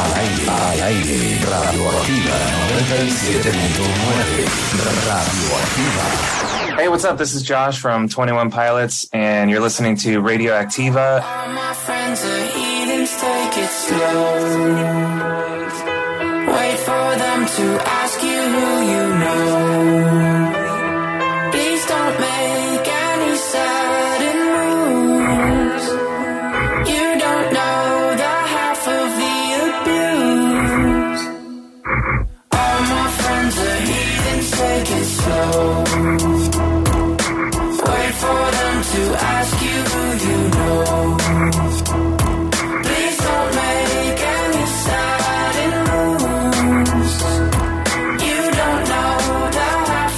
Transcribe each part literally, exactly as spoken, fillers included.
Al aire, al aire, Radioactiva noventa y siete punto nueve, Radioactiva. Hey, what's up? This is Josh from twenty-one Pilots, and you're listening to Radioactiva. All my friends are heathens, take it slow. Wait for them to ask you who you know. Please don't make any sudden moves. You don't know the half of the abuse. All my friends are heathens, take it slow. Wait for them to ask you who you know. Please don't make any sudden moves. You don't know the half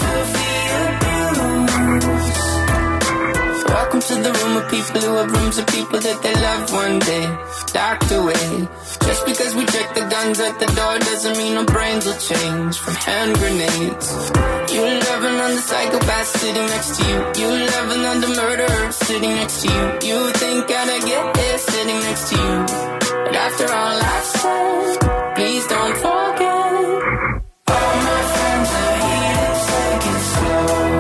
of the abuse. Welcome to the room of people who have rooms of people that they loved one day docked away. Just because we check the guns at the door doesn't mean our brains will change from hand grenades. You love another psychopath sitting next to you. You love another murderer sitting next to you. You think I'd get here sitting next to you. But after all I've said, please don't forget. All my friends are here, take it slow.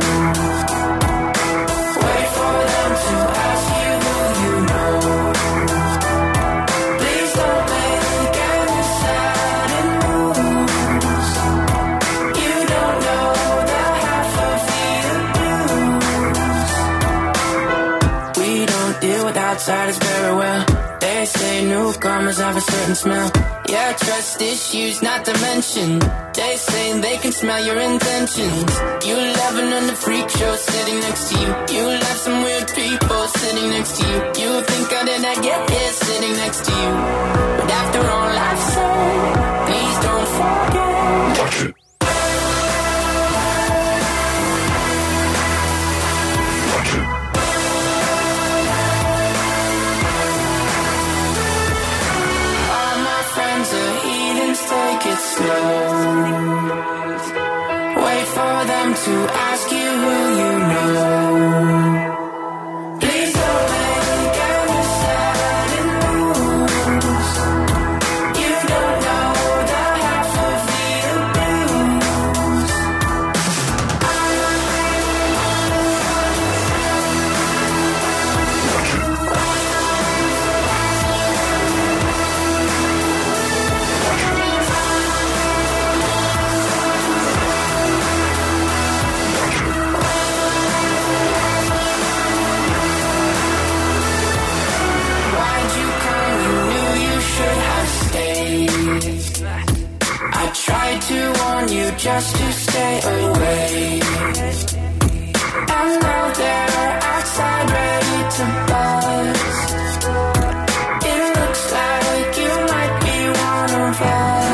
Wait for them to ask you who you know. Please don't make any sudden moves. You don't know the half of the abuse. We don't deal with outsiders very well. They say newcomers have a certain smell. Yeah, trust issues not to mention. They say they can smell your intentions. You laughing on the freak show sitting next to you. You love some weird people sitting next to you. You think I did not get here sitting next to you. But after all I've said, please don't forget. Watch it. Watch it. All my friends are heathens, take it slow. Wait for them to ask you who you know. Please don't make any sudden moves. You don't know the half of the abuse. Why'd you come? You knew you should have stayed. I tried to warn you just to stay away. And now they're outside ready to buzz. It looks like you might be one of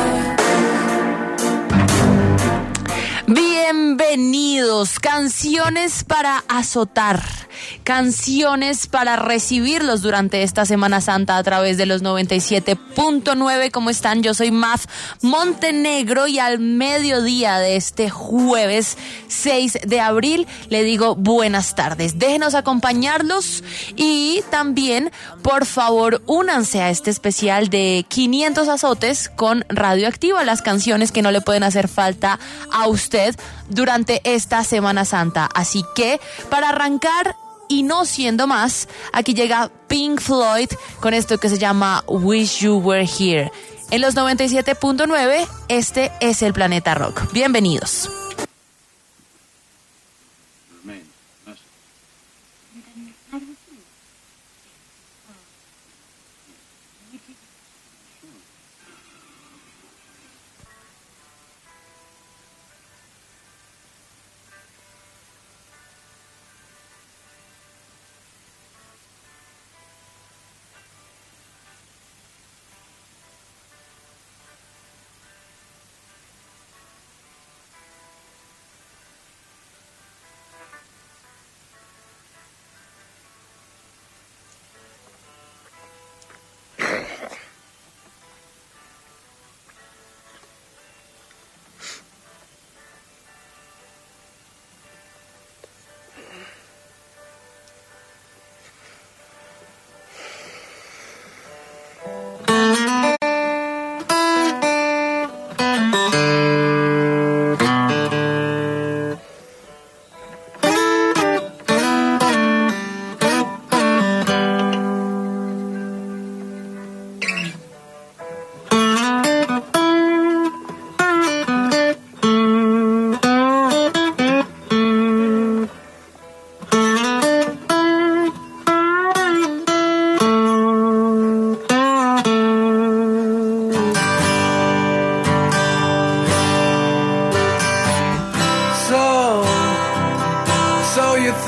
us. Bienvenidos, canciones para azotar, canciones para recibirlos durante esta Semana Santa a través de los noventa y siete punto nueve. ¿Cómo están? Yo soy Maf Montenegro y al mediodía de este jueves seis de abril le digo buenas tardes. Déjenos acompañarlos y también, por favor, únanse a este especial de quinientos azotes con Radioactiva, las canciones que no le pueden hacer falta a usted durante esta Semana Santa. Así que, para arrancar y no siendo más, aquí llega Pink Floyd con esto que se llama Wish You Were Here. En los noventa y siete punto nueve, este es el Planeta Rock. Bienvenidos.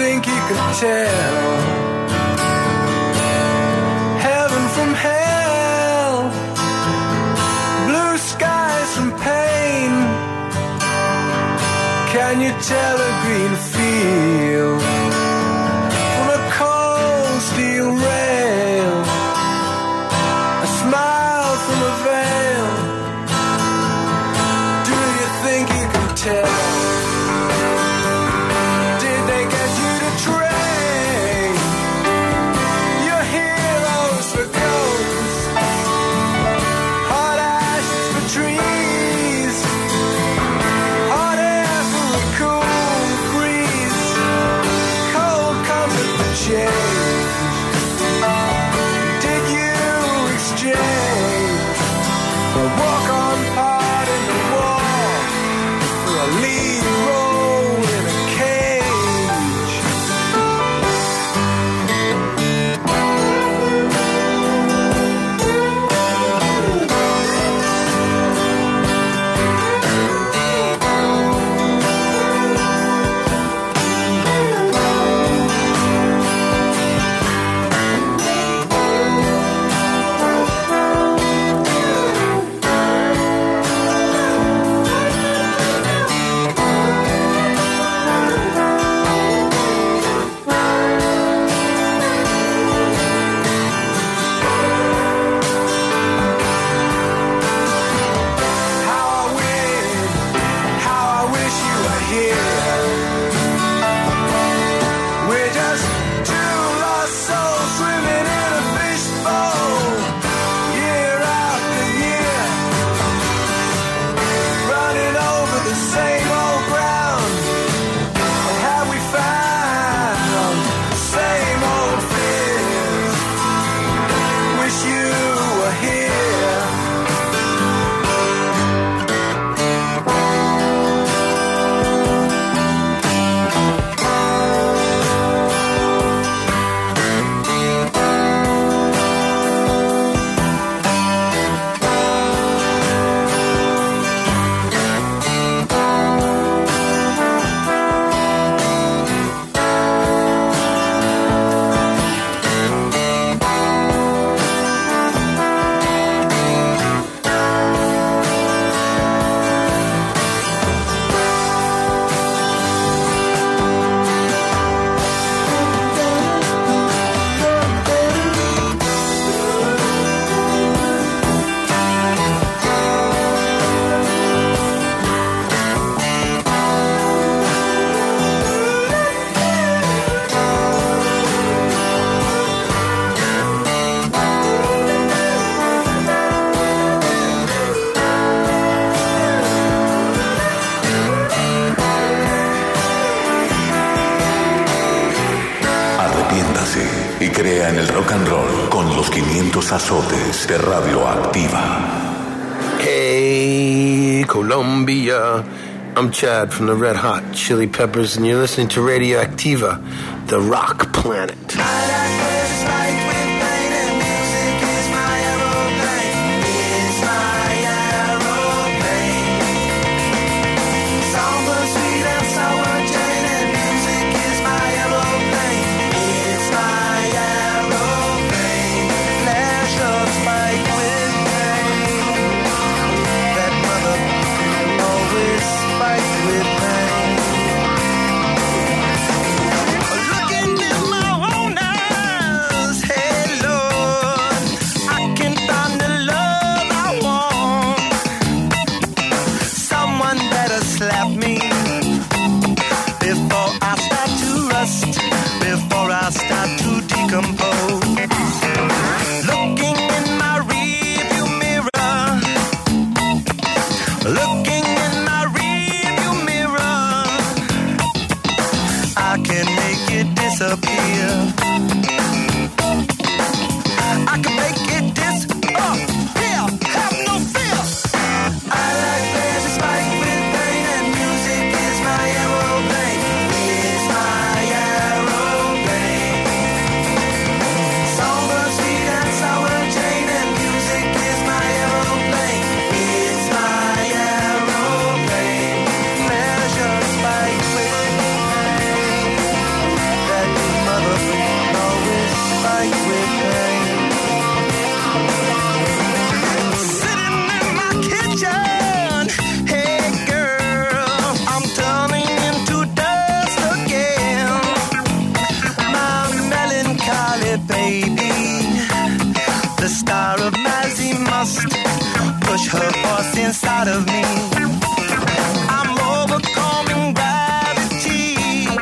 think you could tell heaven from hell, blue skies from pain? Can you tell a green field from a cold steel rail, a smile from a veil? Do you think you can tell? Did they get you to trade your heroes for ghosts, hot ashes for trees, hot air for a cool breeze, cold comfort for change? Did you exchange a walk-on part in the wall for a lead role in a cage? How I wish, how I wish you were here. We're just two lost souls swimming in a fishbowl, year after year, running over the same old ground. What have we found? Same old fears. Wish you were here. Arrepiéntase y crea en el rock and roll con los quinientos azotes de Radioactiva. Hey, Colombia. I'm Chad from the Red Hot Chili Peppers, and you're listening to Radioactiva, the rock planet. Look into my own eyes. unleash her force inside of me. I'm overcoming gravity.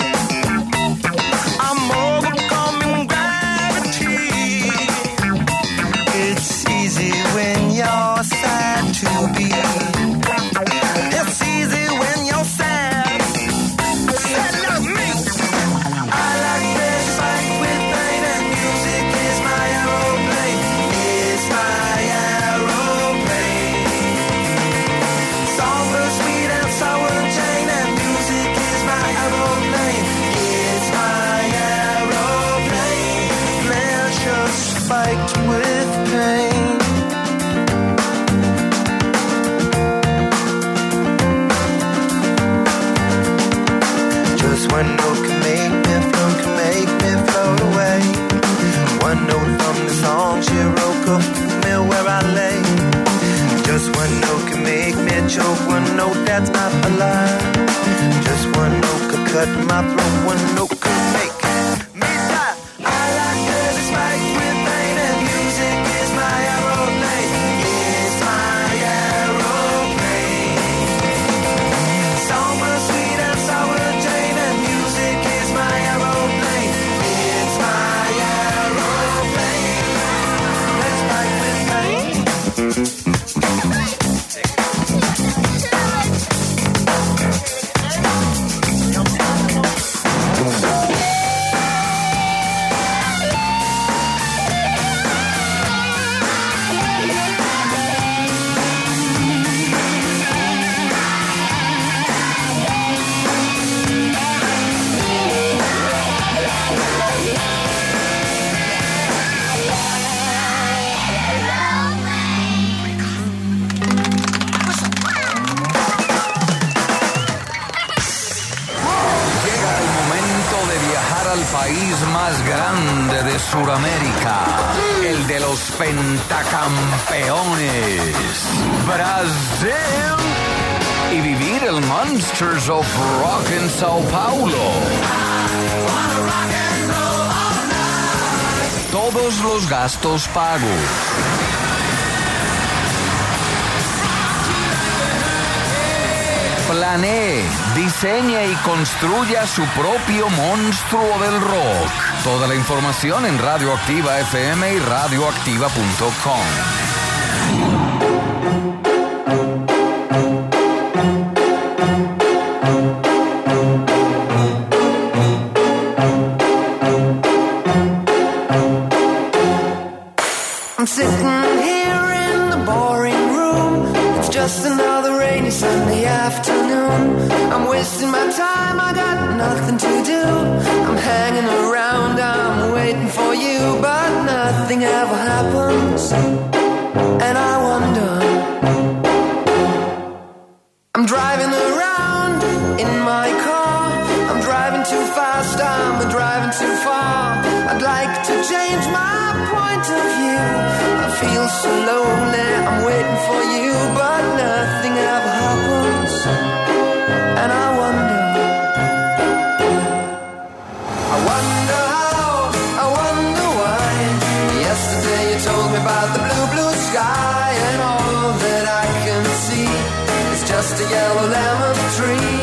I'm overcoming gravity. It's easy when you're sad to be. It's easy when you're sad. Sad like me. I like this fight with pain, and music is my aeroplane. It's my aeroplane. Somber, sweet and sour chain, and music is my aeroplane. It's my aeroplane. Let's just fight with pain. Just one note can make me float, can make me float away. One note from the song she wrote could me where I lay. Just one note can make me choke, one note that's not a lie. Just one note could cut my throat, one note could make me die. I like this fight with pain, and music is my aeroplane. It's my aeroplane. Somber, sweet and sour chain, and music is my aeroplane. It's my aeroplane. Let's fight with pain. Llega el momento de viajar al país más grande de Sudamérica, el de los pentacampeones, Brasil, y vivir el Monsters of Rock en Sao Paulo. Todos los gastos pagos. Planee, diseñe y construya su propio monstruo del rock. Toda la información en Radioactiva F M y radioactiva punto com. I'm sitting here in the boring room. It's just another rainy Sunday afternoon. I'm wasting my time, I got nothing to do. I'm hanging around, I'm waiting for you, but nothing ever happens. And I wonder, I'm driving around in my car. I'm driving too fast, I'm driving too far. I'd like to change my point of view. I feel so lonely, I'm waiting for you, but nothing ever happens. And I wonder, I wonder how, I wonder why. Yesterday you told me about the blue, blue sky, and all that I can see is just a yellow lemon tree.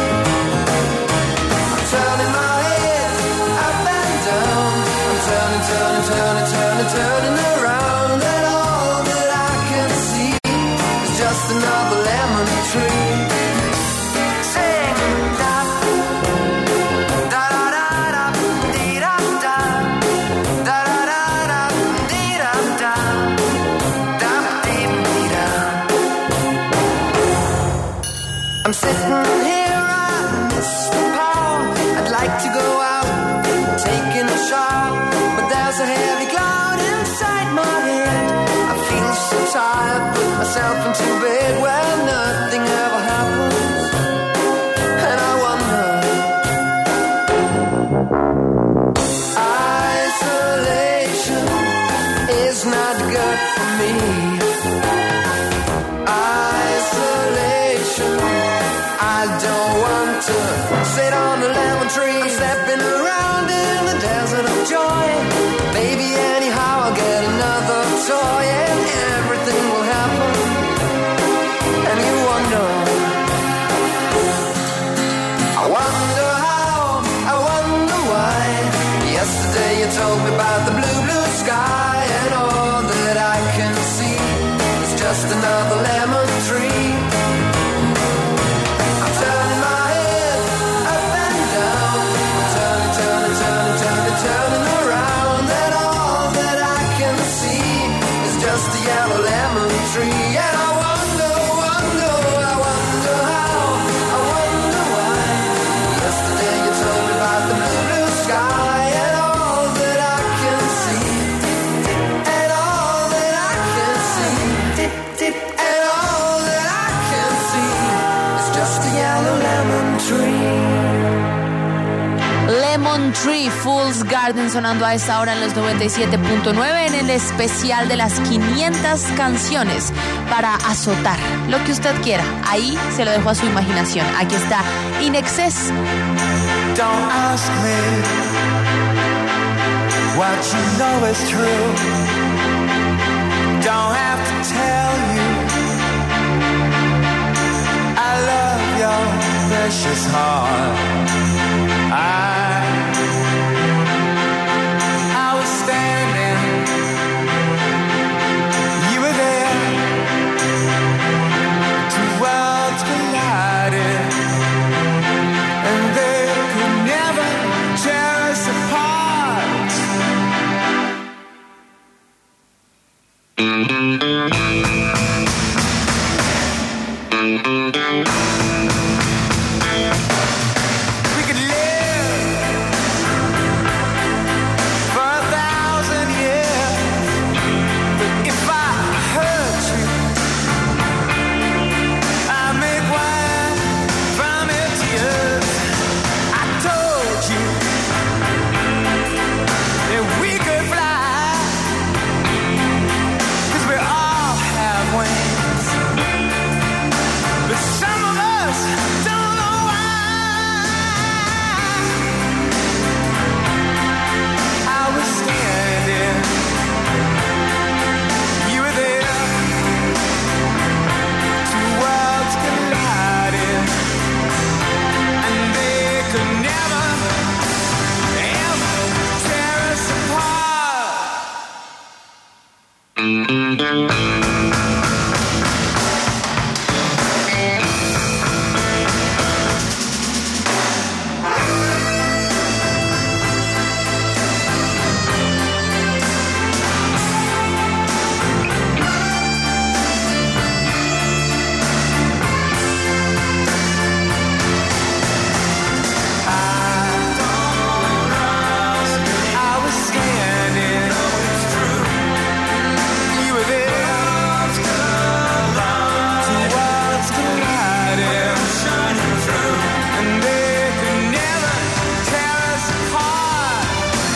I'm turning my head up and down. I'm turning, turning, turning, turning, turning around, and all that I can see is just another lemon tree. Sing da da da da da dee da da da da da da dee da da da dee dee da. I'm sitting here, I miss the power. I'd like to go out, taking a shower, but there's a heavy cloud inside my head. I feel so tired, put myself into bed where nothing ever happens. And I wonder, isolation is not good for me. Isolation, I don't want to sit on a lemon tree. I'm stepping around in the desert of joy. Baby, anyhow, I'll get another toy and everything will happen. just another lemon tree. I'm turning my head up and down, turning, turning, turning, turning, turning around, and all that I can see is just a yellow lemon tree. And I wonder, wonder, I wonder how, I wonder why. Yesterday you told me about the blue, blue sky, and all that I can see, and all that I can see, and all that I can see is just a yellow lemon tree. Lemon Tree, Fool's Garden, sonando a esta hora en los noventa y siete punto nueve en el especial de las quinientas canciones para azotar. Lo que usted quiera, ahí se lo dejo a su imaginación. Aquí está In Excess. Don't ask me what you know is true. Don't have to tell you I love your precious heart. I I was standing, you were there. Two worlds collided, and they could never tear us apart. We could live for a thousand years, but if I hurt you, I make wine from your tears. I told you that we could fly, 'cause we all have wings, but some of us don't know why. I was standing, you were there. Two worlds collided, and they could never, ever tear us apart. I was standing, you were there. Two worlds collided, and they could never tear us apart.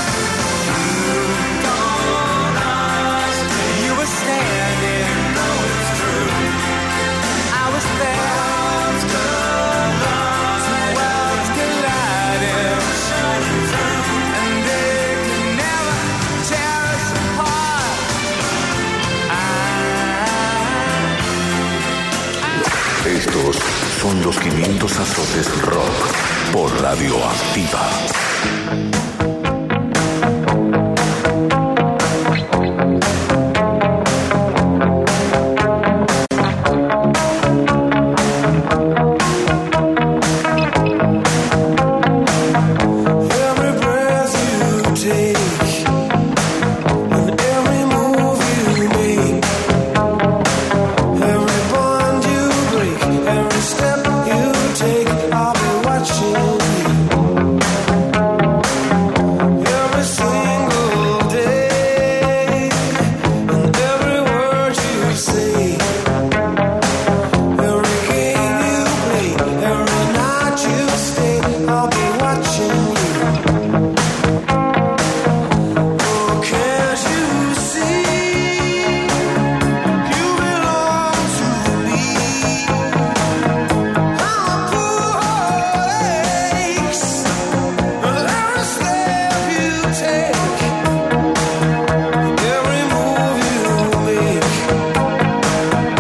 You were standing, I was there. Two worlds collided, and they could never tear us apart. Estos son los quinientos azotes rock por Radioactiva. Every breath you take, and every move you make, every bond you break, every step you take, I'll be watching you. Every single day, and every word you say, every game you play, every night you stay, I'll be watching you. Oh, can't you see you belong to me? I'm a poor aches, but every step you take, every move you make,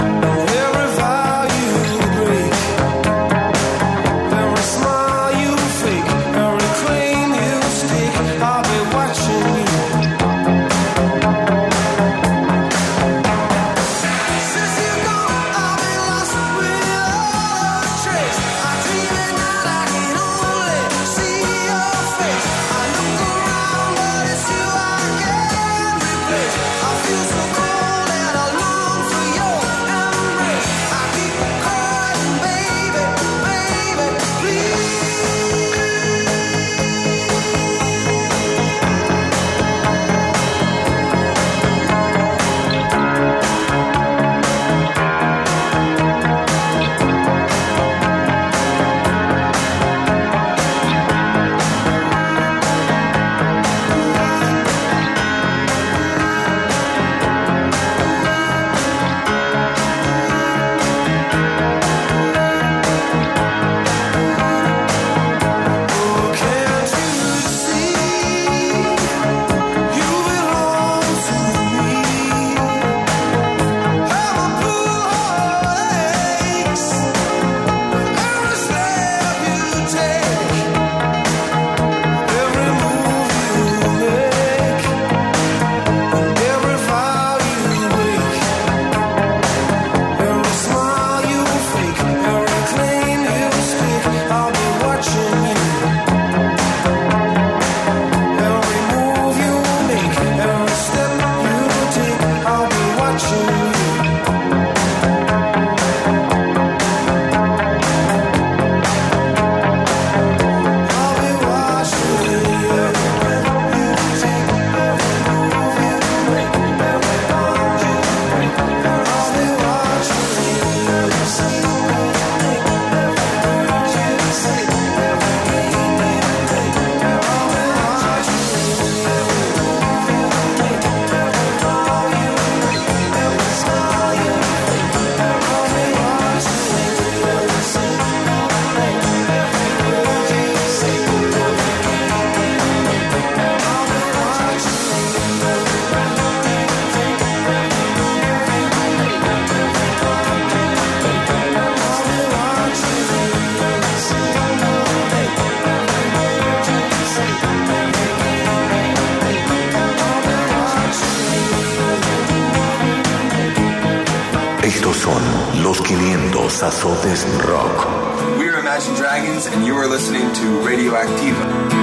Estos son los quinientos azotes rock. We are Imagine Dragons and you are listening to Radio Activa.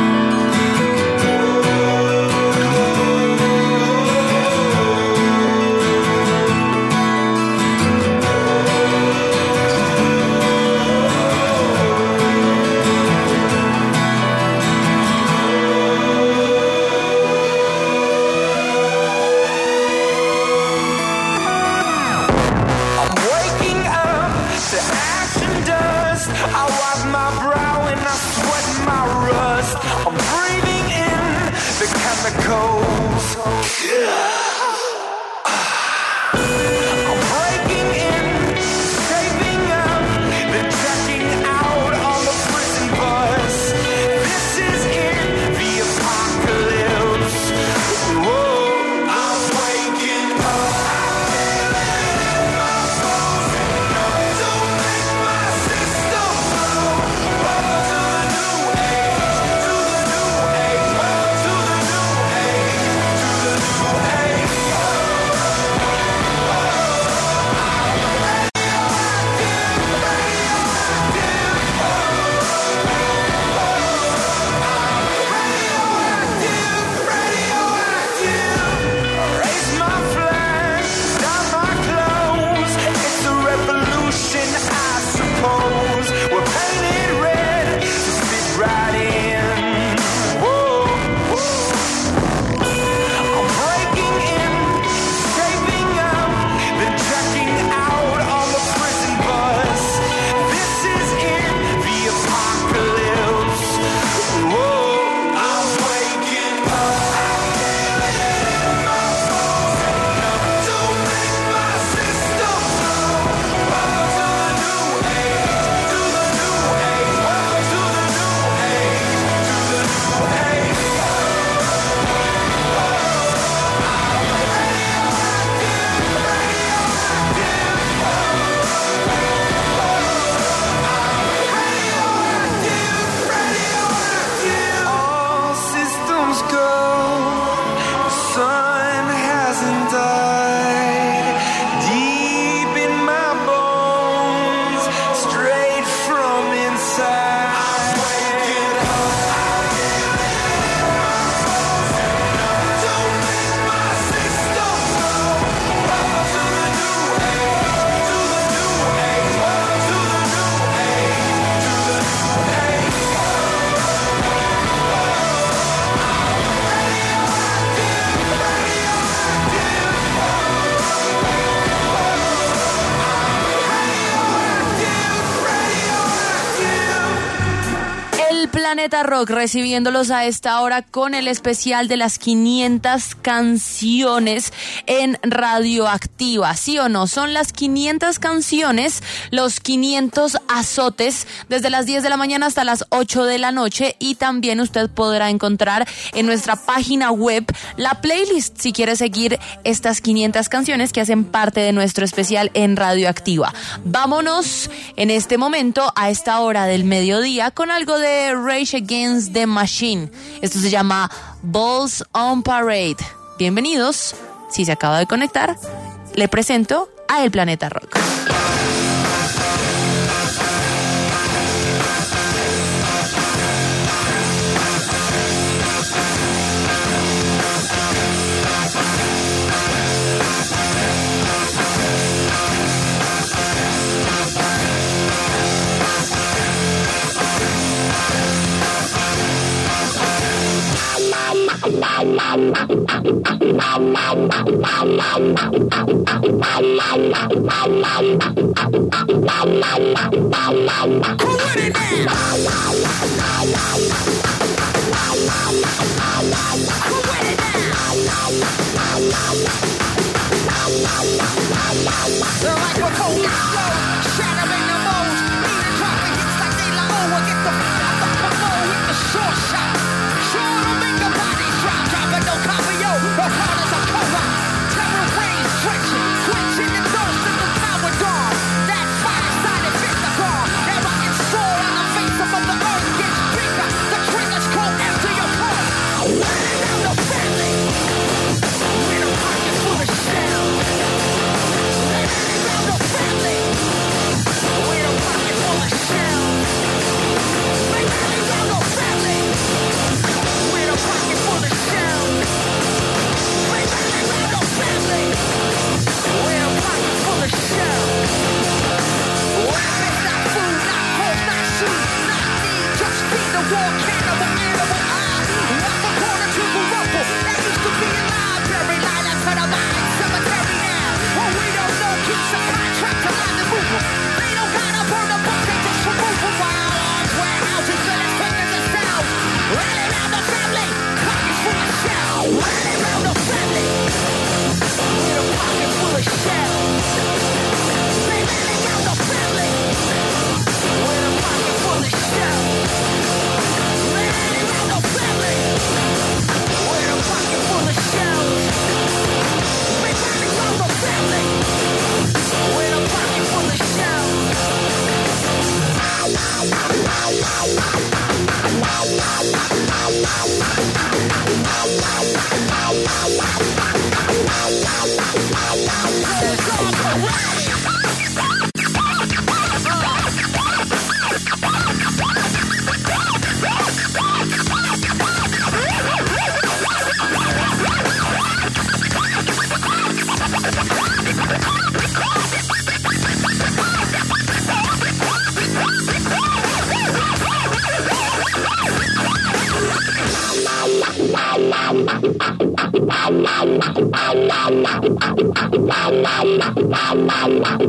Planeta Rock recibiéndolos a esta hora con el especial de las quinientas canciones en Radioactiva. ¿Sí o no? Son las quinientas canciones, los quinientos azotes desde las diez de la mañana hasta las ocho de la noche, y también usted podrá encontrar en nuestra página web la playlist si quiere seguir estas quinientas canciones que hacen parte de nuestro especial en Radioactiva. Vámonos en este momento a esta hora del mediodía con algo de Rage Against the Machine. Esto se llama Balls on Parade. Bienvenidos. Si se acaba de conectar, le presento a El Planeta Rock. We're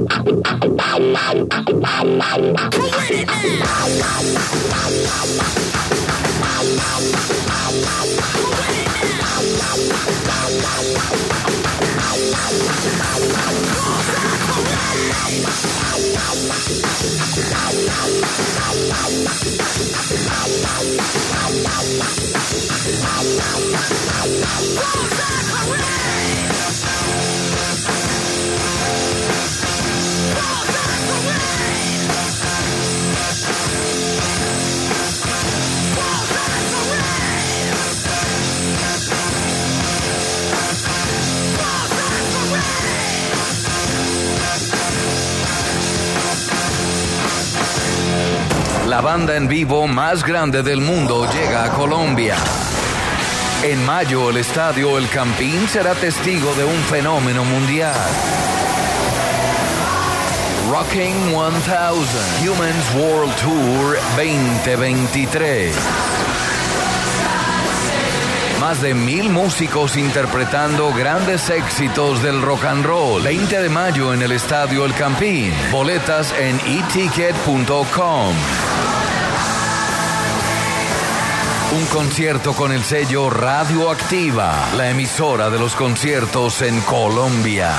La banda en vivo más grande del mundo llega a Colombia. En mayo, el estadio El Campín será testigo de un fenómeno mundial. Rocking mil Humans World Tour veinte veintitrés. Más de mil músicos interpretando grandes éxitos del rock and roll. veinte de mayo en el estadio El Campín. Boletas en e ticket punto com. Un concierto con el sello Radioactiva, la emisora de los conciertos en Colombia.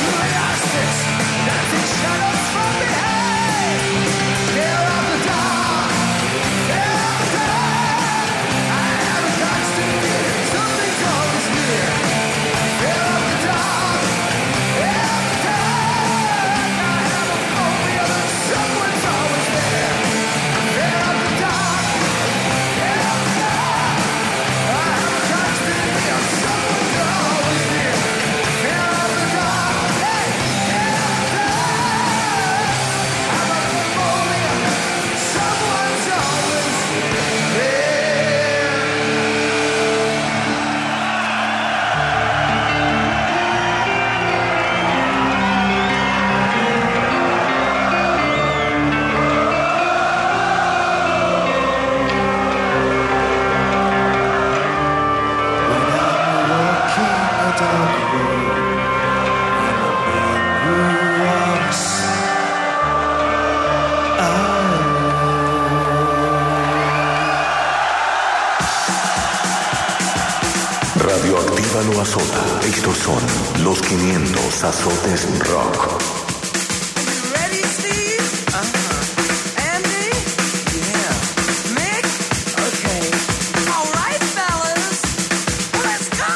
Radioactiva lo azota. Estos son los quinientos azotes rock. Ready, Steve? Uh-huh. Andy? Yeah. Mick? Okay. All right, fellas. Let's go!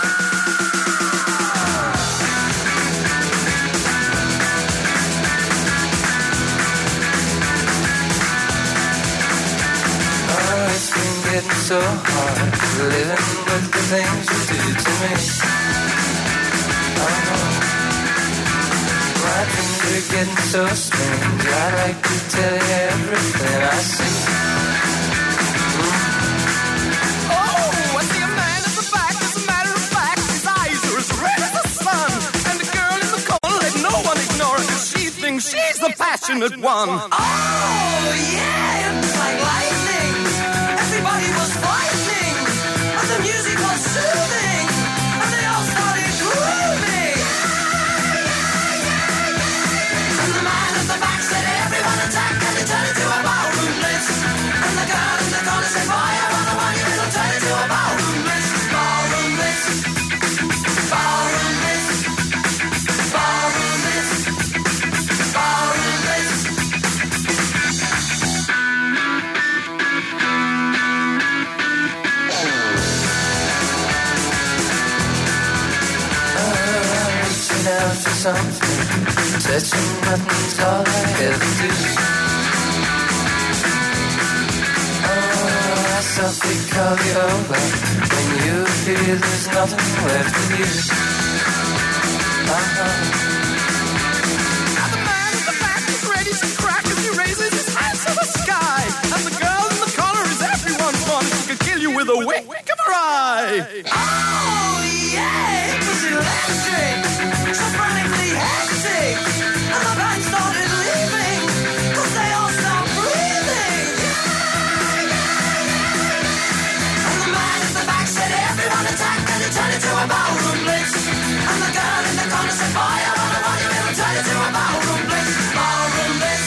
Oh, it's been getting so hard living with the things you do to me. Oh, my dreams are getting so strange. I'd like to tell you everything I see. Oh, I see a man at the back. As a matter of fact, his eyes are as red as the sun. And the girl in the corner, let no one ignore her, 'cause she thinks she's the passionate one. Oh, yeah, it's like lightning. Everybody was fighting, and the music was soothing, and they all started grooving. And the man at the back said, everyone attack, and he turned into a ballroom blitz. And the girl in the corner said, fire on the one, it'll turn into a ballroom blitz. Ballroom blitz. Ballroom blitz. Ballroom blitz. Ballroom blitz. Reaching out for something, touching nothing's all I ever do. Oh, I softly call you over when you feel there's nothing left of you. Uh-huh. Now the man in the back is ready to crack as he raises his hands to the sky. And the girl in the corner is everyone's fun. She could kill you with a wink of her eye. Oh, yeah, it was electric. So frantically hectic. And the band started leaving, 'cause they all stopped breathing. And the man in the back said, everyone attack, and it turned into a ballroom blitz. And the girl in the corner said, fire on the one, it'll turn into a ballroom blitz. Ballroom blitz.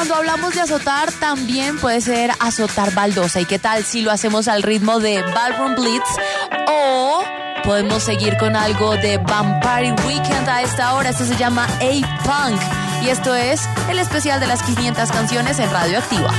cuando hablamos de azotar, también puede ser azotar baldosa. ¿Y qué tal si lo hacemos al ritmo de Ballroom Blitz? O podemos seguir con algo de Vampire Weekend a esta hora. Esto se llama A-Punk. Y esto es el especial de las quinientas canciones en Radio Activa.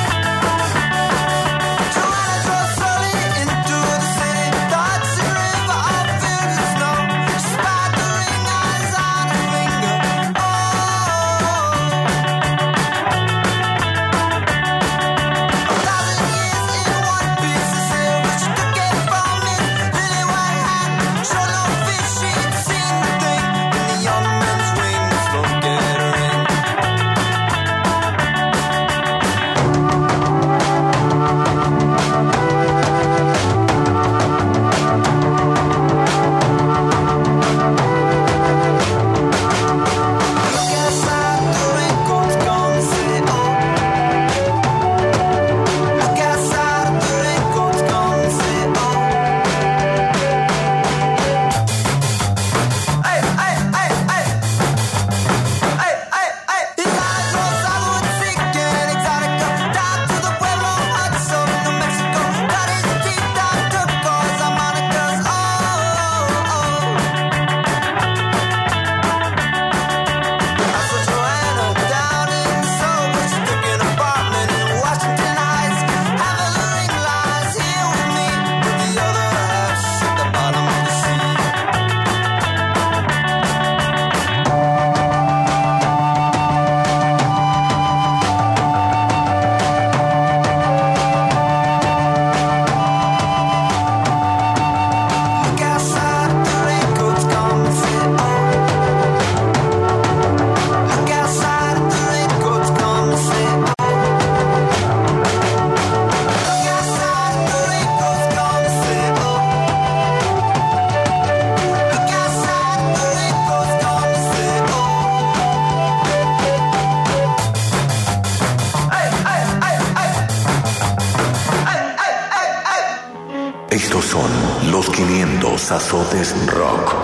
Estos son los quinientos azotes rock.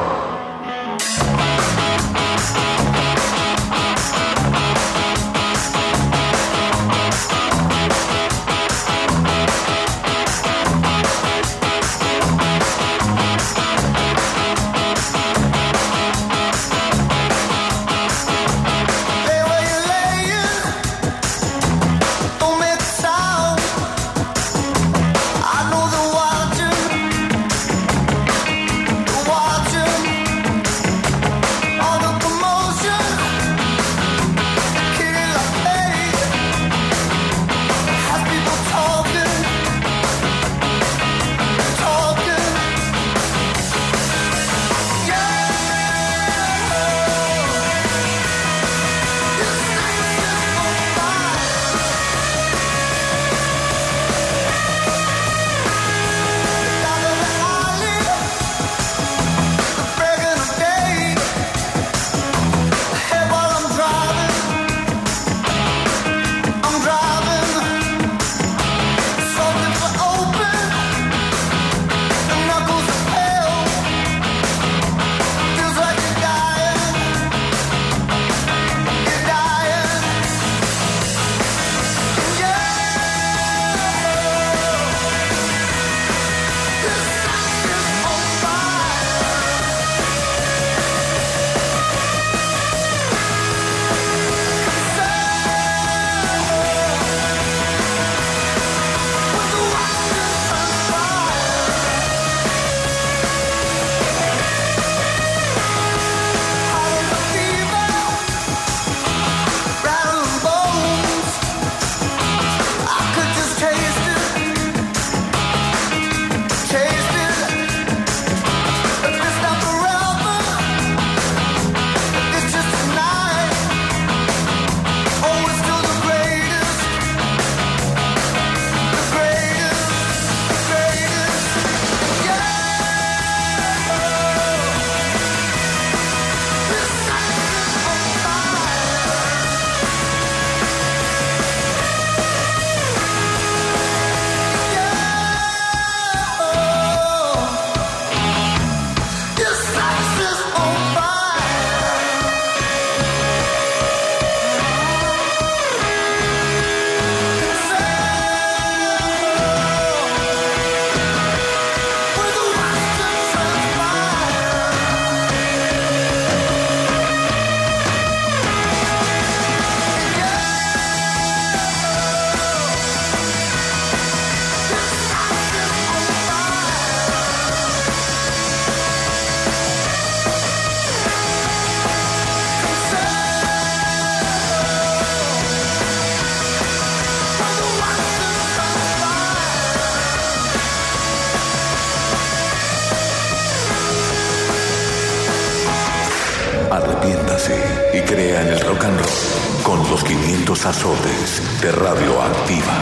I know the watching, watching. y crea en el rock and roll con los quinientos azotes de Radioactiva.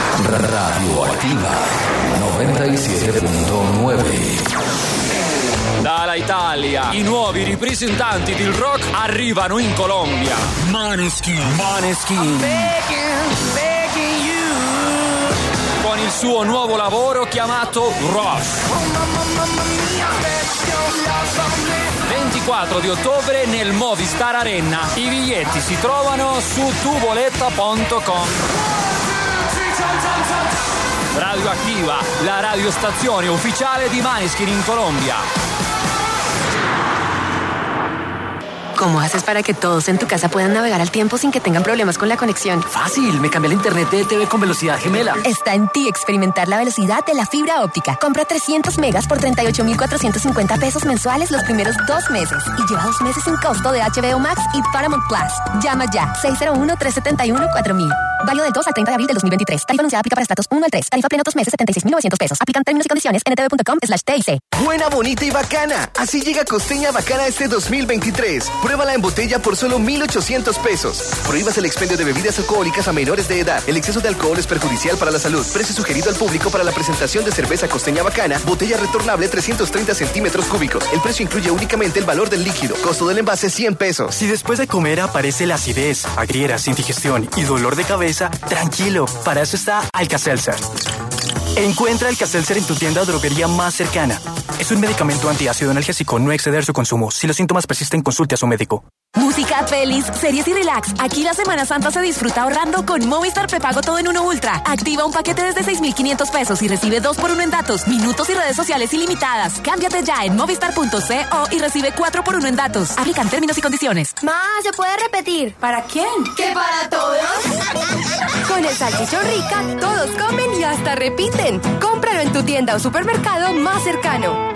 Radioactiva noventa y siete punto nueve. Dalla Italia, i nuovi ripresentanti del rock arrivano in Colombia. Maneskin, Maneskin. Begging, begging you. Con il suo nuovo lavoro chiamato Rush. ventiquattro di ottobre nel Movistar Arena. I biglietti si trovano su tuboletta punto com. Radioactiva, la radiostazione ufficiale di Maneskin en Colombia. ¿Cómo haces para que todos en tu casa puedan navegar al tiempo sin que tengan problemas con la conexión? Fácil, me cambié el internet de T V con velocidad gemela. Está en ti experimentar la velocidad de la fibra óptica. Compra trescientos megas por treinta y ocho mil cuatrocientos cincuenta pesos mensuales los primeros dos meses. Y lleva dos meses sin costo de H B O Max y Paramount Plus. Llama ya, seis cero uno, tres siete uno, cuatro mil. Válido del dos al treinta de abril del dos mil veintitrés. Tarifa anunciada aplica para estratos uno al tres. Tarifa plena dos meses, setenta y seis mil novecientos pesos. Aplican términos y condiciones en ntv.com slash TIC. Buena, bonita y bacana. Así llega Costeña Bacana este dos mil veintitrés. Pruébala en botella por solo mil ochocientos pesos. Prohíbas el expendio de bebidas alcohólicas a menores de edad. El exceso de alcohol es perjudicial para la salud. Precio sugerido al público para la presentación de cerveza Costeña Bacana. Botella retornable trescientos treinta centímetros cúbicos. El precio incluye únicamente el valor del líquido. Costo del envase cien pesos. Si después de comer aparece la acidez, agrieras, indigestión y dolor de cabeza, tranquilo. Para eso está Alka-Seltzer. Encuentra Alka-Seltzer en tu tienda o droguería más cercana. Es un medicamento antiácido analgésico, no exceder su consumo. Si los síntomas persisten, consulte a su médico. Música, pelis, series y relax. Aquí la Semana Santa se disfruta ahorrando con Movistar Prepago Todo en Uno Ultra. Activa un paquete desde seis mil quinientos pesos y recibe dos por uno en datos, minutos y redes sociales ilimitadas. Cámbiate ya en movistar punto co y recibe cuatro por uno en datos. Aplican términos y condiciones. Ma, ¿se puede repetir? ¿Para quién? ¿Que para todos? Con el salchichón Rica, todos comen y hasta repiten. Cómpralo en tu tienda o supermercado más cercano.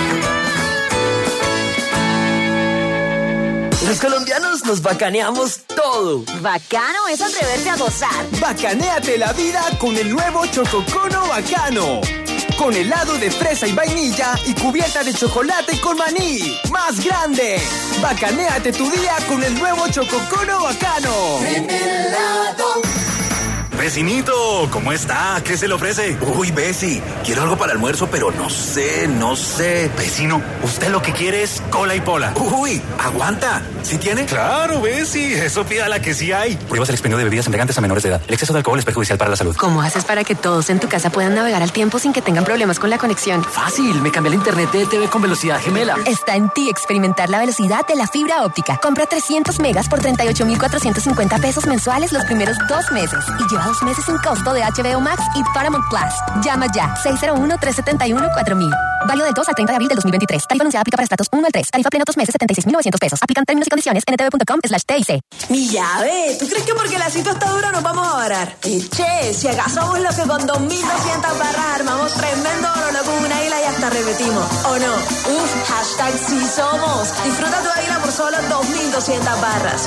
Los colombianos nos bacaneamos todo. Bacano es atreverse a gozar. Bacanéate la vida con el nuevo Chococono Bacano. Con helado de fresa y vainilla y cubierta de chocolate con maní. ¡Más grande! Bacanéate tu día con el nuevo Chococono Bacano. Helado. Vecinito, ¿cómo está? ¿Qué se le ofrece? Uy, Bessie, quiero algo para almuerzo, pero no sé, no sé. Vecino, usted lo que quiere es cola y pola. Uy, aguanta. ¿Sí tiene? Claro, Bessie, eso pídala que sí hay. Pruebas el expendio de bebidas embriagantes a menores de edad. El exceso de alcohol es perjudicial para la salud. ¿Cómo haces para que todos en tu casa puedan navegar al tiempo sin que tengan problemas con la conexión? Fácil, me cambié el internet de T V con velocidad gemela. Está en ti experimentar la velocidad de la fibra óptica. Compra trescientos megas por treinta y ocho mil cuatrocientos cincuenta pesos mensuales los primeros dos meses. Y lleva dos meses sin costo de H B O Max y Paramount Plus. Llama ya, seis cero uno, tres siete uno, cuatro mil. Válido del dos al treinta de abril del dos mil veintitrés. Tarifa anunciada aplica para estratos uno al tres. Tarifa plena dos meses, setenta y seis mil novecientos pesos. Aplican términos y condiciones en ntv.com slash TIC. Mi llave, ¿tú crees que porque la cita está dura nos vamos a varar? Che, si acaso somos los que con dos mil doscientas barras armamos tremendo oro con una águila y hasta repetimos. ¿O no? Uf, hashtag sí somos. Disfruta tu águila por solo dos mil doscientas barras.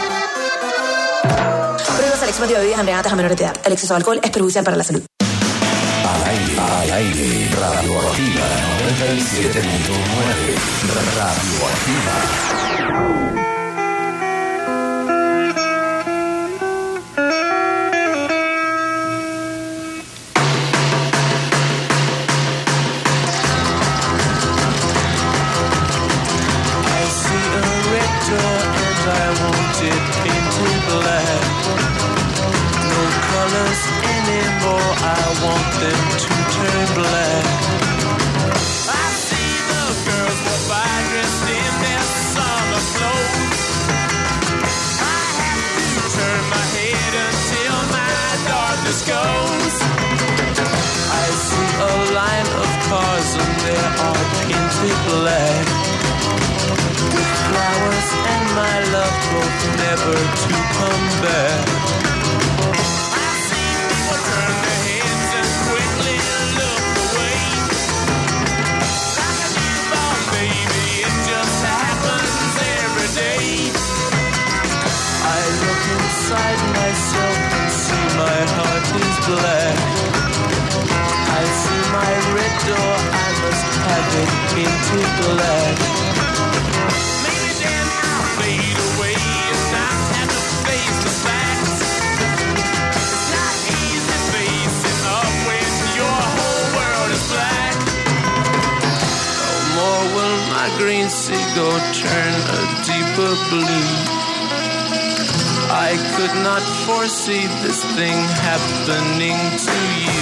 Prohíbas el expendio de bebidas embriagantes a menores de edad. El exceso de alcohol es perjudicial para la salud. Al aire, al aire, Radioactiva noventa y siete punto nueve. Radioactiva. Anymore, I want them to turn black. I see the girls go by dressed in their summer clothes. I have to turn my head until my darkness goes. I see a line of cars and they are painted black, with flowers and my love hope never to come back. Inside myself and see my heart is black. I see my red door, I must have it painted black. Maybe then I'll fade away and not have to face the facts. It's not easy facing up when your whole world is black. No more will my green seagull turn a deeper blue. I could not foresee this thing happening to you.